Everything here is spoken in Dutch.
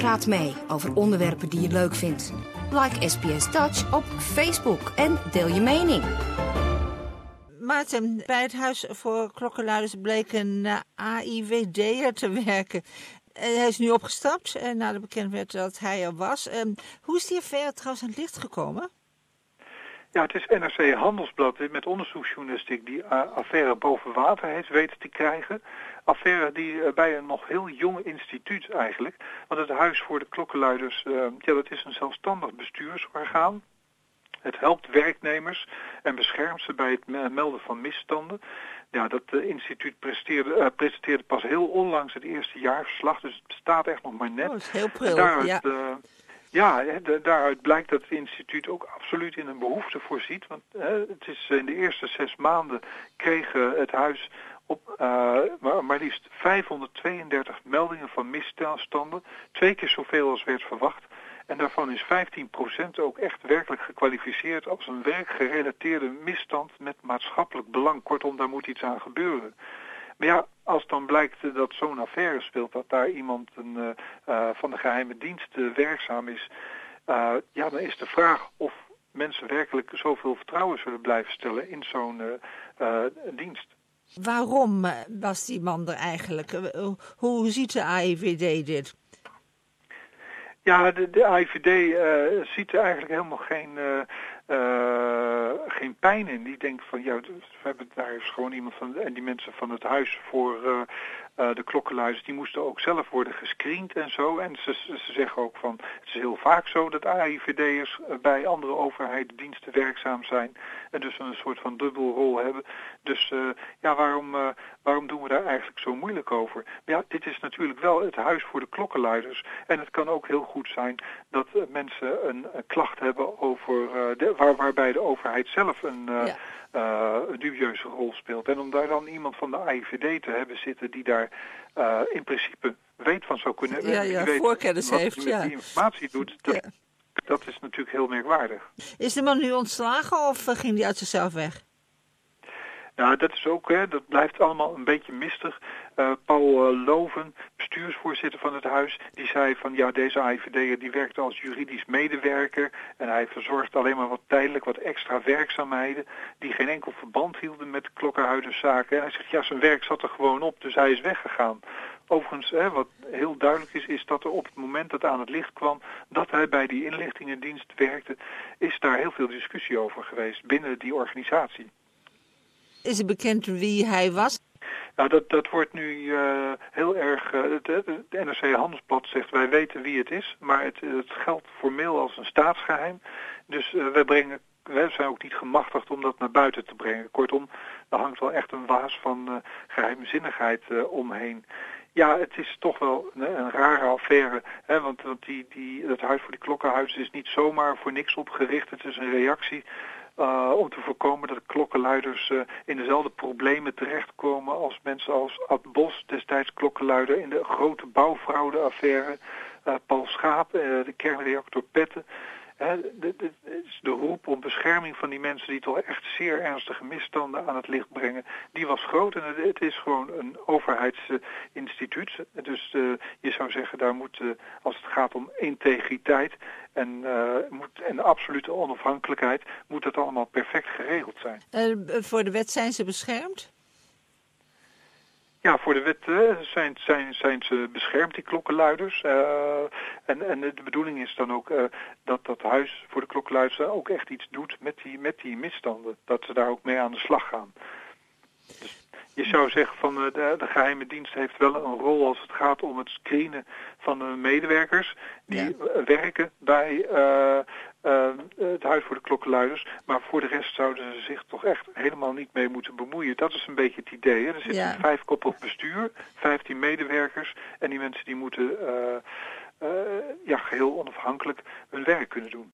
Praat mee over onderwerpen die je leuk vindt. Like SBS Dutch op Facebook en deel je mening. Maarten, bij het Huis voor Klokkenluiders bleek een AIVD'er te werken. Hij is nu opgestapt nadat bekend werd dat hij er was. Hoe is die affaire trouwens aan het licht gekomen? Ja, het is NRC Handelsblad met onderzoeksjournalistiek die affaire boven water heeft weten te krijgen. Affaire die bij een nog heel jong instituut eigenlijk. Want het Huis voor de Klokkenluiders, dat is een zelfstandig bestuursorgaan. Het helpt werknemers en beschermt ze bij het melden van misstanden. Ja, dat instituut presenteerde pas heel onlangs het eerste jaarverslag, dus het bestaat echt nog maar net. Oh, dat is heel pril, daaruit blijkt dat het instituut ook absoluut in een behoefte voorziet. Want het is in de eerste 6 maanden kreeg het huis op maar liefst 532 meldingen van misstanden. 2 keer zoveel als werd verwacht. En daarvan is 15% ook echt werkelijk gekwalificeerd als een werkgerelateerde misstand met maatschappelijk belang. Kortom, daar moet iets aan gebeuren. Maar ja, als dan blijkt dat zo'n affaire speelt, dat daar iemand van de geheime dienst werkzaam is, dan is de vraag of mensen werkelijk zoveel vertrouwen zullen blijven stellen in zo'n dienst. Waarom was die man er eigenlijk? Hoe ziet de AIVD dit? Ja, de AIVD ziet er eigenlijk helemaal geen pijn in. Die denkt van, daar is gewoon iemand van, en die mensen van het Huis voor de Klokkenluiders, die moesten ook zelf worden gescreend en zo. En ze zeggen ook van, het is heel vaak zo dat AIVD'ers bij andere overheidsdiensten werkzaam zijn. En dus een soort van dubbelrol hebben. Dus waarom doen we daar eigenlijk zo moeilijk over? Maar ja, dit is natuurlijk wel het Huis voor de Klokkenluiders. En het kan ook heel goed zijn dat mensen een klacht hebben over waarbij de overheid zelf een dubieuze rol speelt. En om daar dan iemand van de AIVD te hebben zitten die daar in principe weet van zou kunnen... voorkennis heeft. Wat hij met die informatie doet, dat is natuurlijk heel merkwaardig. Is de man nu ontslagen of ging hij uit zichzelf weg? Nou, dat is ook, dat blijft allemaal een beetje mistig. Paul Loven, bestuursvoorzitter van het huis, die zei van deze AIVD'er die werkt als juridisch medewerker en hij verzorgt alleen maar wat extra werkzaamheden die geen enkel verband hielden met klokkenluiderszaken. En hij zegt, zijn werk zat er gewoon op, dus hij is weggegaan. Overigens, wat heel duidelijk is dat er op het moment dat aan het licht kwam dat hij bij die inlichtingendienst werkte, is daar heel veel discussie over geweest binnen die organisatie. Is het bekend wie hij was? Nou, dat wordt nu heel erg... Het NRC Handelsblad zegt, wij weten wie het is, maar het geldt formeel als een staatsgeheim. Dus wij zijn ook niet gemachtigd om dat naar buiten te brengen. Kortom, er hangt wel echt een waas van geheimzinnigheid omheen. Ja, het is toch wel een rare affaire, want het Huis voor de Klokkenluiders is niet zomaar voor niks opgericht. Het is een reactie om te voorkomen dat klokkenluiders in dezelfde problemen terechtkomen als mensen als Ad Bos, destijds klokkenluider in de grote bouwfraudeaffaire, Paul Schaap, de kernreactor Petten. De roep om bescherming van die mensen die toch echt zeer ernstige misstanden aan het licht brengen, die was groot en het is gewoon een overheidsinstituut. Dus je zou zeggen, daar moet, als het gaat om integriteit en absolute onafhankelijkheid, moet dat allemaal perfect geregeld zijn. Voor de wet zijn ze beschermd? Ja, voor de wet zijn ze beschermd, die klokkenluiders. En de bedoeling is dan ook dat Huis voor de Klokkenluiders ook echt iets doet met die misstanden. Dat ze daar ook mee aan de slag gaan. Dus je zou zeggen van de geheime dienst heeft wel een rol als het gaat om het screenen van de medewerkers die werken bij het Huis voor de Klokkenluiders. Maar voor de rest zouden ze zich toch echt helemaal niet mee moeten bemoeien. Dat is een beetje het idee. Er zit een 5-koppig bestuur, 15 medewerkers en die mensen die moeten geheel onafhankelijk hun werk kunnen doen.